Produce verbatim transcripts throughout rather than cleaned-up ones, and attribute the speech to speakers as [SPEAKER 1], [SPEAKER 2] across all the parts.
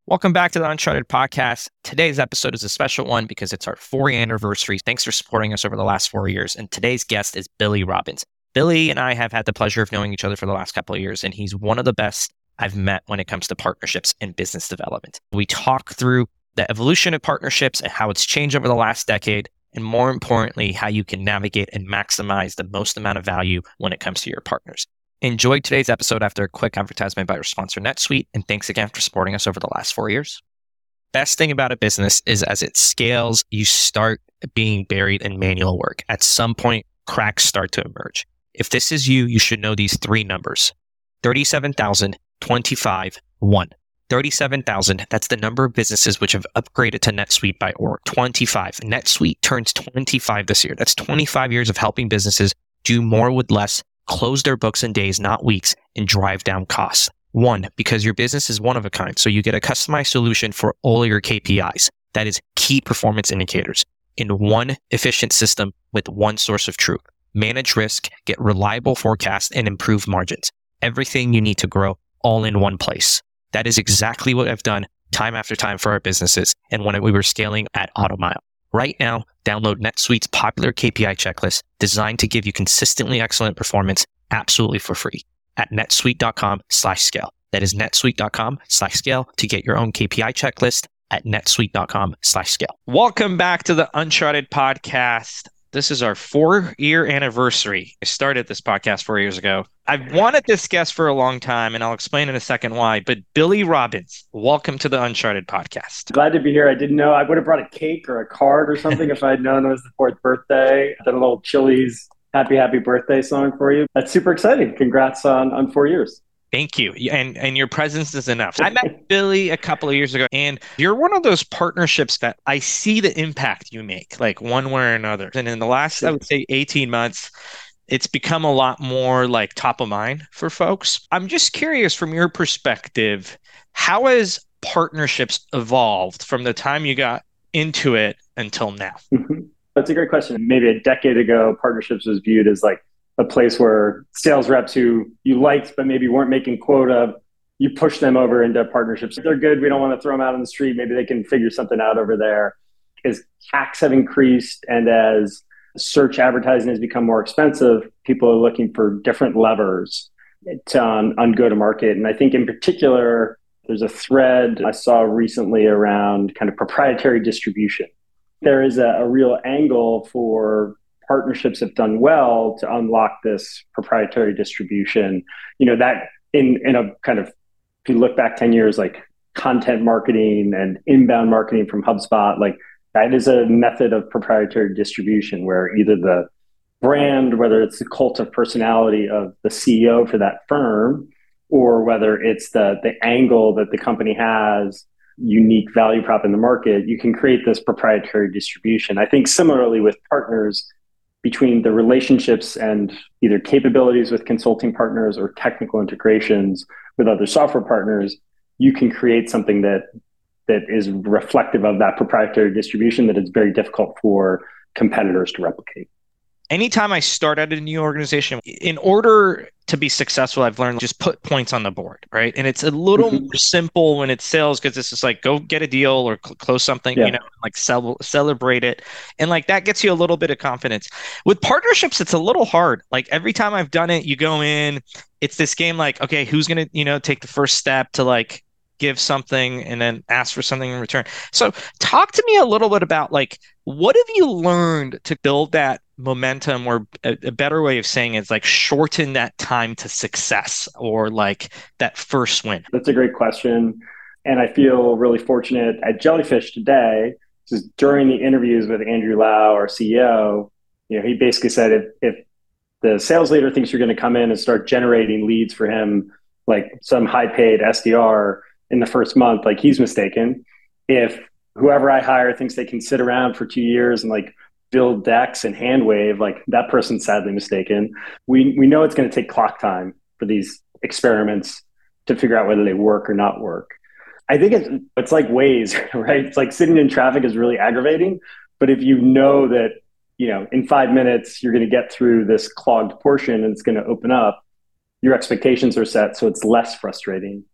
[SPEAKER 1] Welcome back to the Uncharted Podcast. Today's episode is a special one because it's our four-year anniversary. Thanks for supporting us over the last four years. And today's guest is Billy Robbins. Billy and I have had the pleasure of knowing each other for the last couple of years, and he's one of the best I've met when it comes to partnerships and business development. We talk through the evolution of partnerships and how it's changed over the last decade, and more importantly, how you can navigate and maximize the most amount of value when it comes to your partners. Enjoyed today's episode after a quick advertisement by our sponsor, NetSuite, and thanks again for supporting us over the last four years. Best thing about a business is as it scales, you start being buried in manual work. At some point, cracks start to emerge. If this is you, you should know these three numbers: thirty-seven thousand, twenty-five, one. thirty-seven thousand, that's the number of businesses which have upgraded to NetSuite by Oracle. twenty-five, NetSuite turns twenty-five this year. That's twenty-five years of helping businesses do more with less, close their books in days, not weeks, and drive down costs. One, because your business is one of a kind, so you get a customized solution for all your K P Is. That is key performance indicators in one efficient system with one source of truth. Manage risk, get reliable forecasts, and improve margins. Everything you need to grow all in one place. That is exactly what I've done time after time for our businesses and when we were scaling at AutoMile. Right now, download NetSuite's popular K P I checklist designed to give you consistently excellent performance absolutely for free at netsuite.com slash scale. That is netsuite.com slash scale to get your own K P I checklist at netsuite.com slash scale. Welcome back to the Uncharted Podcast. This is our four-year anniversary. I started this podcast four years ago. I've wanted this guest for a long time, and I'll explain in a second why. But Billy Robbins, welcome to the Uncharted Podcast.
[SPEAKER 2] Glad to be here. I didn't know. I would have brought a cake or a card or something if I'd known it was the fourth birthday. Done a little Chili's happy, happy birthday song for you. That's super exciting. Congrats on, on four years.
[SPEAKER 1] Thank you. And and your presence is enough. I met Billy a couple of years ago, and you're one of those partnerships that I see the impact you make, like one way or another. And in the last, I would say, eighteen months, it's become a lot more like top of mind for folks. I'm just curious from your perspective, how has partnerships evolved from the time you got into it until now?
[SPEAKER 2] That's a great question. Maybe a decade ago, partnerships was viewed as like a place where sales reps who you liked but maybe weren't making quota, you push them over into partnerships. If they're good, we don't want to throw them out on the street. Maybe they can figure something out over there. As C A Cs have increased and as search advertising has become more expensive, people are looking for different levers to, um, on go-to-market. And I think in particular, there's a thread I saw recently around kind of proprietary distribution. There is a, a real angle for partnerships have done well to unlock this proprietary distribution. You know, that in, in a kind of, if you look back ten years, like content marketing and inbound marketing from HubSpot, like that is a method of proprietary distribution where either the brand, whether it's the cult of personality of the C E O for that firm, or whether it's the, the angle that the company has, unique value prop in the market, you can create this proprietary distribution. I think similarly with partners, between the relationships and either capabilities with consulting partners or technical integrations with other software partners, you can create something that that is reflective of that proprietary distribution that is very difficult for competitors to replicate.
[SPEAKER 1] Anytime I start at a new organization, in order to be successful, I've learned just put points on the board, right? And it's a little mm-hmm. more simple when it's sales because it's just like go get a deal or cl- close something, yeah. you know, like cel- celebrate it. And like that gets you a little bit of confidence. With partnerships, it's a little hard. Like every time I've done it, you go in, it's this game like, okay, who's going to, you know, take the first step to like give something and then ask for something in return. So talk to me a little bit about like, what have you learned to build that momentum, or a, a better way of saying it is like shorten that time to success or like that first win?
[SPEAKER 2] That's a great question. And I feel really fortunate at Jellyfish today, because during the interviews with Andrew Lau, our C E O, you know, he basically said, if, if the sales leader thinks you're going to come in and start generating leads for him, like some high paid S D R in the first month, like he's mistaken. If whoever I hire thinks they can sit around for two years and like build decks and hand wave, like that person's sadly mistaken. We we know it's going to take clock time for these experiments to figure out whether they work or not work. I think it's it's like Waze, right? It's like sitting in traffic is really aggravating, but if you know that, you know, in five minutes you're going to get through this clogged portion and it's going to open up, your expectations are set, so it's less frustrating.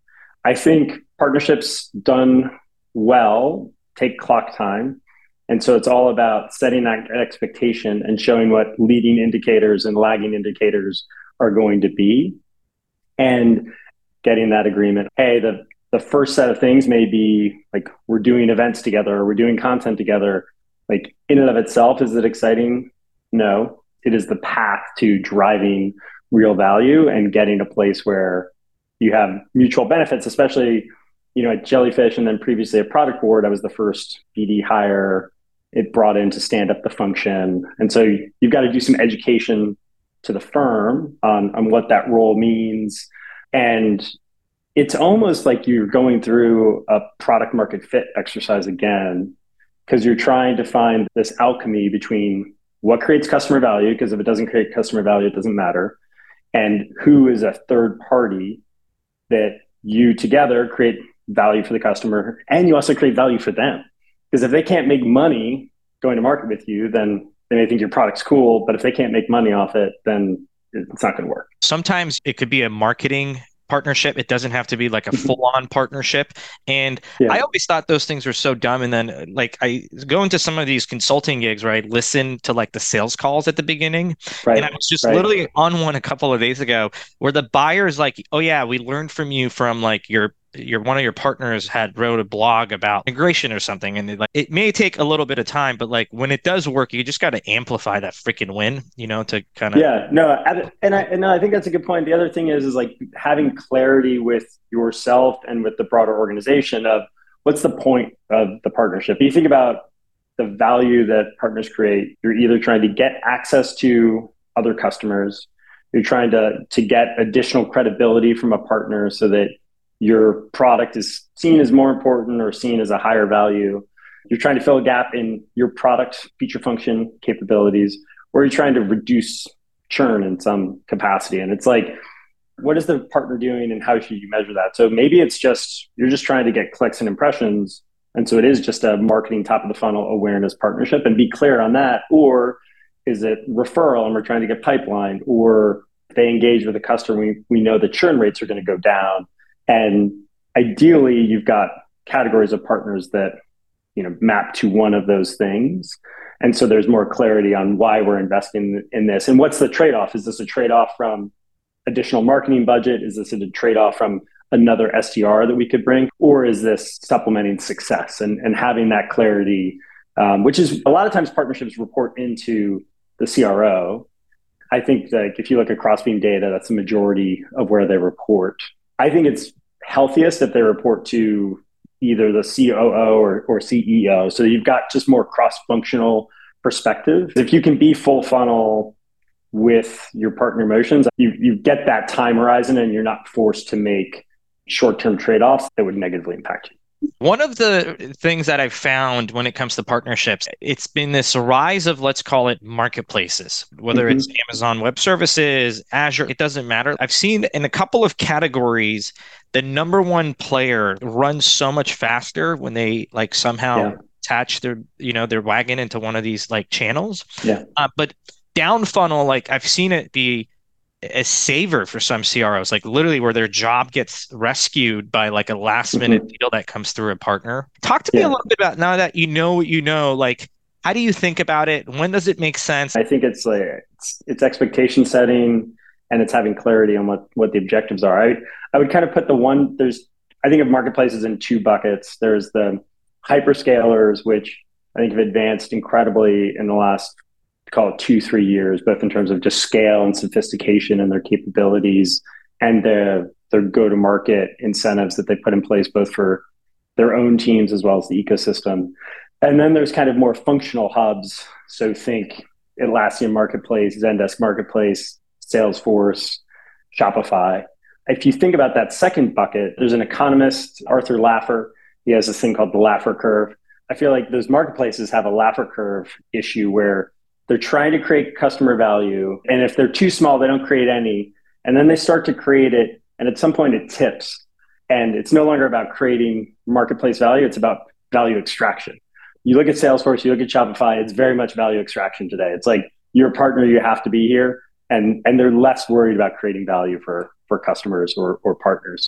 [SPEAKER 2] I think partnerships done well take clock time. And so it's all about setting that expectation and showing what leading indicators and lagging indicators are going to be and getting that agreement. Hey, the, the first set of things may be like we're doing events together or we're doing content together. Like in and of itself, is it exciting? No, it is the path to driving real value and getting a place where you have mutual benefits, especially, you know, at Jellyfish and then previously at Product Board, I was the first B D hire it brought in to stand up the function. And so you've got to do some education to the firm on, on what that role means. And it's almost like you're going through a product market fit exercise again, because you're trying to find this alchemy between what creates customer value, because if it doesn't create customer value, it doesn't matter, and who is a third party that you together create value for the customer, and you also create value for them. Because if they can't make money going to market with you, then they may think your product's cool, but if they can't make money off it, then it's not going to work.
[SPEAKER 1] Sometimes it could be a marketing partnership. It doesn't have to be like a full-on partnership. And yeah. I always thought those things were so dumb. And then like I go into some of these consulting gigs where I listen to like the sales calls at the beginning. Right. And I was just right. literally on one a couple of days ago where the buyer is like, oh yeah, we learned from you from like your your one of your partners had wrote a blog about integration or something. And it, like, it may take a little bit of time, but like when it does work, you just got to amplify that freaking win, you know, to kind of.
[SPEAKER 2] Yeah, no. And I, and I think that's a good point. The other thing is, is like having clarity with yourself and with the broader organization of what's the point of the partnership. You think about the value that partners create. You're either trying to get access to other customers, you're trying to, to get additional credibility from a partner so that your product is seen as more important or seen as a higher value. You're trying to fill a gap in your product feature function capabilities, or you're trying to reduce churn in some capacity. And it's like, what is the partner doing and how should you measure that? So maybe it's just, you're just trying to get clicks and impressions. And so it is just a marketing top of the funnel awareness partnership, and be clear on that. Or is it referral and we're trying to get pipeline, or if they engage with a customer, we, we know the churn rates are going to go down. And ideally, you've got categories of partners that, you know, map to one of those things. And so there's more clarity on why we're investing in this. And what's the trade-off? Is this a trade-off from additional marketing budget? Is this a trade-off from another S D R that we could bring? Or is this supplementing success? And, and having that clarity, um, which is a lot of times partnerships report into the C R O. I think that if you look at Crossbeam data, that's the majority of where they report. I think it's healthiest if they report to either the C O O or, or C E O. So you've got just more cross-functional perspective. If you can be full funnel with your partner motions, you, you get that time horizon and you're not forced to make short-term trade-offs that would negatively impact you.
[SPEAKER 1] One of the things that I've found when it comes to partnerships, it's been this rise of, let's call it marketplaces, whether mm-hmm. it's Amazon Web Services, Azure, it doesn't matter. I've seen in a couple of categories, the number one player runs so much faster when they like somehow yeah. attach their, you know, their wagon into one of these like channels. Yeah. Uh, but down funnel, like I've seen it be a saver for some C R Os, like literally where their job gets rescued by like a last minute mm-hmm. deal that comes through a partner. Talk to yeah. me a little bit about, now that you know what you know, like how do you think about it? When does it make sense?
[SPEAKER 2] I think it's like it's, it's expectation setting, and it's having clarity on what what the objectives are. I I would kind of put the one there's I think of marketplaces in two buckets. There's the hyperscalers, which I think have advanced incredibly in the last, call it two, three years, both in terms of just scale and sophistication and their capabilities and their, their go-to-market incentives that they put in place, both for their own teams as well as the ecosystem. And then there's kind of more functional hubs. So think Atlassian Marketplace, Zendesk Marketplace, Salesforce, Shopify. If you think about that second bucket, there's an economist, Arthur Laffer. He has this thing called the Laffer curve. I feel like those marketplaces have a Laffer curve issue where they're trying to create customer value. And if they're too small, they don't create any. And then they start to create it. And at some point it tips. And it's no longer about creating marketplace value. It's about value extraction. You look at Salesforce, you look at Shopify, it's very much value extraction today. It's like, you're a partner, you have to be here. And, and they're less worried about creating value for, for customers or, or partners.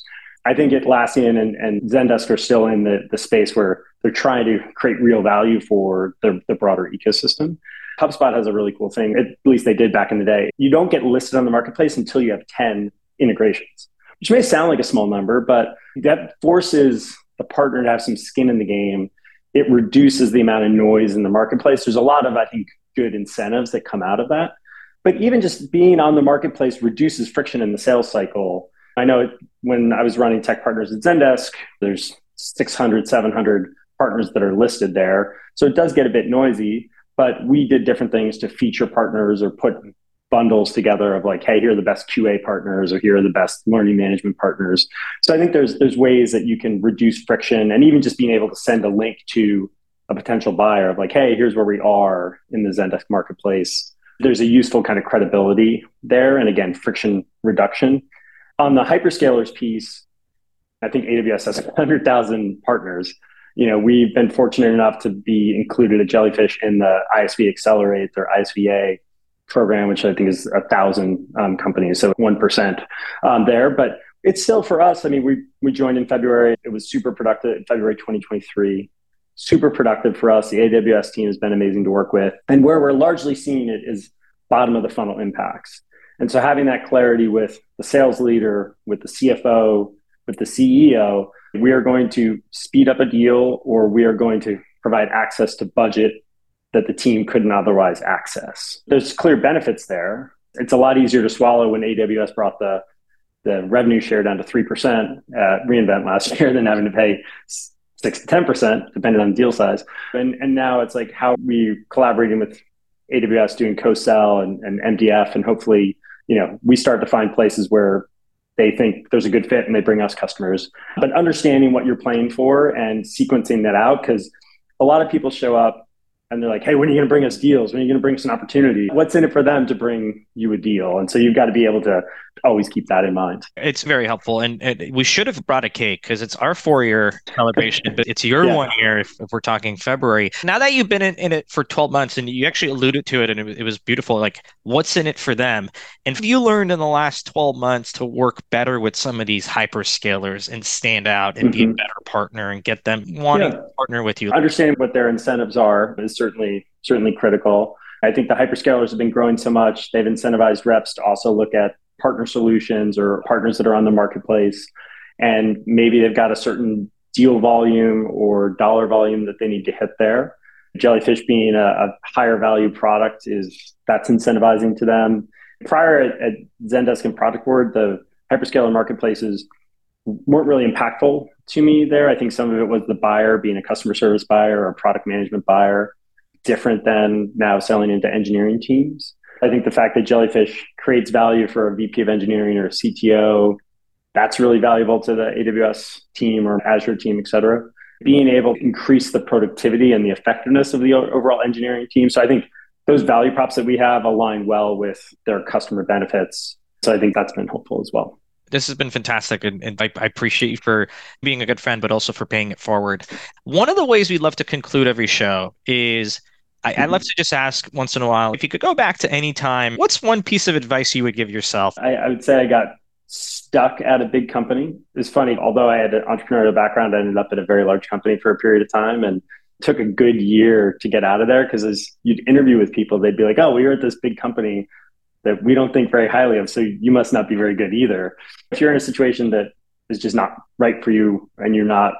[SPEAKER 2] I think Atlassian and, and Zendesk are still in the, the space where they're trying to create real value for the, the broader ecosystem. HubSpot has a really cool thing, at least they did back in the day. You don't get listed on the marketplace until you have ten integrations, which may sound like a small number, but that forces the partner to have some skin in the game. It reduces the amount of noise in the marketplace. There's a lot of, I think, good incentives that come out of that. But even just being on the marketplace reduces friction in the sales cycle. I know it, when I was running tech partners at Zendesk, there's six hundred, seven hundred partners that are listed there. So it does get a bit noisy, but we did different things to feature partners or put bundles together of like, hey, here are the best Q A partners, or here are the best learning management partners. So I think there's there's ways that you can reduce friction, and even just being able to send a link to a potential buyer of like, hey, here's where we are in the Zendesk marketplace. There's a useful kind of credibility there. And again, friction reduction. On the hyperscalers piece, I think A W S has one hundred thousand partners. You know, we've been fortunate enough to be included at Jellyfish in the I S V Accelerate, their I S V A program, which I think is a thousand um, companies, so one percent um, there. But it's still for us. I mean, we we joined in February. It was super productive in February twenty twenty-three. Super productive for us. The A W S team has been amazing to work with. And where we're largely seeing it is bottom of the funnel impacts. And so having that clarity with the sales leader, with the C F O, with the C E O, we are going to speed up a deal, or we are going to provide access to budget that the team couldn't otherwise access. There's clear benefits there. It's a lot easier to swallow when A W S brought the, the revenue share down to three percent at reInvent last year than having to pay six to ten percent, depending on deal size. And, and now it's like how we collaborating with A W S doing co-sell and, and M D F, and hopefully, you know, we start to find places where they think there's a good fit and they bring us customers. But understanding what you're playing for and sequencing that out, because a lot of people show up and they're like, hey, when are you going to bring us deals? When are you going to bring us an opportunity? What's in it for them to bring you a deal? And so you've got to be able to always keep that in mind.
[SPEAKER 1] It's very helpful. And, and we should have brought a cake because it's our four-year celebration, but it's your yeah. one year if, if we're talking February. Now that you've been in, in it for twelve months, and you actually alluded to it, and it, it was beautiful, like what's in it for them? And if you learned in the last twelve months to work better with some of these hyperscalers and stand out and mm-hmm. be a better partner and get them wanting yeah. to partner with you.
[SPEAKER 2] Understanding what their incentives are is certainly certainly critical. I think the hyperscalers have been growing so much, they've incentivized reps to also look at partner solutions or partners that are on the marketplace. And maybe they've got a certain deal volume or dollar volume that they need to hit there. Jellyfish being a, a higher value product, is that's incentivizing to them. Prior at, at Zendesk and Product Board, the hyperscaler marketplaces weren't really impactful to me there. I think some of it was the buyer being a customer service buyer or a product management buyer, different than now selling into engineering teams. I think the fact that Jellyfish creates value for a V P of engineering or a C T O, that's really valuable to the A W S team or Azure team, et cetera. Being able to increase the productivity and the effectiveness of the overall engineering team. So I think those value props that we have align well with their customer benefits. So I think that's been helpful as well.
[SPEAKER 1] This has been fantastic, and, and I, I appreciate you for being a good friend, but also for paying it forward. One of the ways we'd love to conclude every show is I, I'd love to just ask once in a while, if you could go back to any time, what's one piece of advice you would give yourself?
[SPEAKER 2] I, I would say I got stuck at a big company. It's funny, although I had an entrepreneurial background, I ended up at a very large company for a period of time, and it took a good year to get out of there, because as you'd interview with people, they'd be like, oh, we were at this big company that we don't think very highly of, so you must not be very good either. If you're in a situation that is just not right for you, and you're not,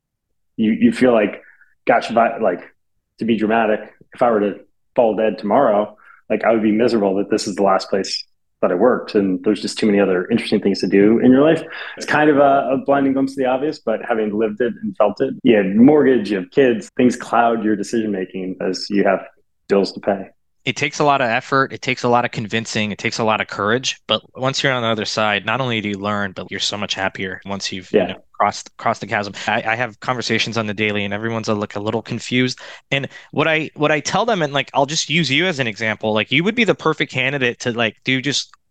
[SPEAKER 2] you you feel like, gosh, if I, like, to be dramatic, if I were to fall dead tomorrow, like I would be miserable that this is the last place that I worked, and there's just too many other interesting things to do in your life. It's kind of a, a blinding glimpse of the obvious, but having lived it and felt it, you have mortgage, you have kids, things cloud your decision-making as you have bills to pay.
[SPEAKER 1] It takes a lot of effort. It takes a lot of convincing. It takes a lot of courage. But once you're on the other side, not only do you learn, but you're so much happier once you've yeah. you know, crossed crossed the chasm. I, I have conversations on the daily, and everyone's a, like a little confused. And what I what I tell them, and like I'll just use you as an example. Like you would be the perfect candidate to like do just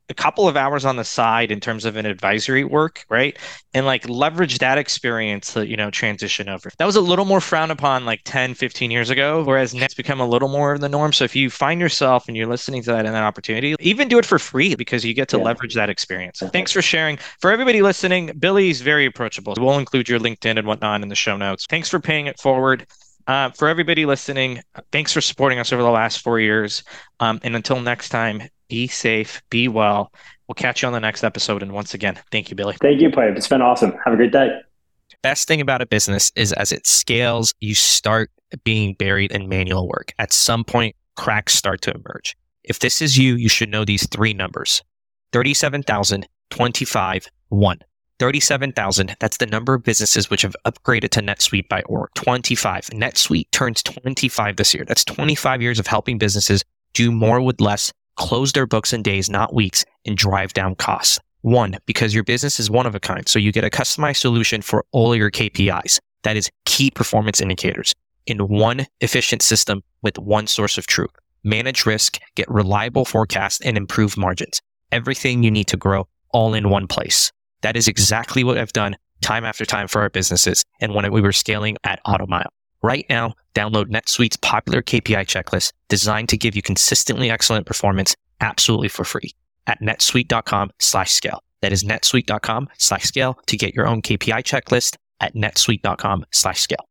[SPEAKER 1] a couple of hours on the side in terms of an advisory work, right? And like leverage that experience to, you know, transition over. That was a little more frowned upon like ten, fifteen years ago, whereas now it's become a little more of the norm. So if you find yourself and you're listening to that and that opportunity, even do it for free because you get to yeah. leverage that experience. Thanks for sharing. For everybody listening, Billy's very approachable. We'll include your LinkedIn and whatnot in the show notes. Thanks for paying it forward. Uh, for everybody listening, thanks for supporting us over the last four years. Um, and until next time, be safe, be well. We'll catch you on the next episode. And once again, thank you, Billy.
[SPEAKER 2] Thank you, Pipe. It's been awesome. Have a great day.
[SPEAKER 1] Best thing about a business is as it scales, you start being buried in manual work. At some point, cracks start to emerge. If this is you, you should know these three numbers: thirty-seven thousand, twenty-five, one. thirty-seven thousand, that's the number of businesses which have upgraded to NetSuite by Oracle. twenty-five, NetSuite turns twenty-five this year. That's twenty-five years of helping businesses do more with less, close their books in days, not weeks, and drive down costs. One, because your business is one of a kind, so you get a customized solution for all your K P Is. That is key performance indicators in one efficient system with one source of truth. Manage risk, get reliable forecasts, and improve margins. Everything you need to grow all in one place. That is exactly what I've done time after time for our businesses and when we were scaling at AutoMile. Right now, download NetSuite's popular K P I checklist designed to give you consistently excellent performance absolutely for free at netsuite.com slash scale. That is netsuite.com slash scale to get your own K P I checklist at netsuite.com slash scale.